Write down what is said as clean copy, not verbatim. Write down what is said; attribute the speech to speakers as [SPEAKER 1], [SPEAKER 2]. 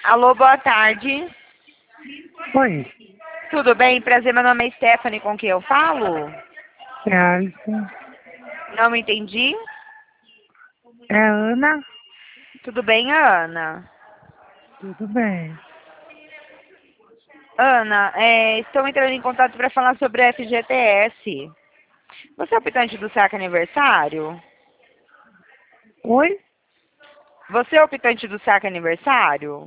[SPEAKER 1] Alô, boa tarde.
[SPEAKER 2] Oi,
[SPEAKER 1] Tudo bem? Prazer, meu nome é Stephanie, com quem eu falo?
[SPEAKER 2] é a Alisson.
[SPEAKER 1] Não entendi.
[SPEAKER 2] É a Ana?
[SPEAKER 1] Tudo bem, Ana?
[SPEAKER 2] Tudo bem.
[SPEAKER 1] Ana, estou entrando em contato para falar sobre a FGTS. Você é optante do saque aniversário?
[SPEAKER 2] Oi?
[SPEAKER 1] Você é optante do saque aniversário?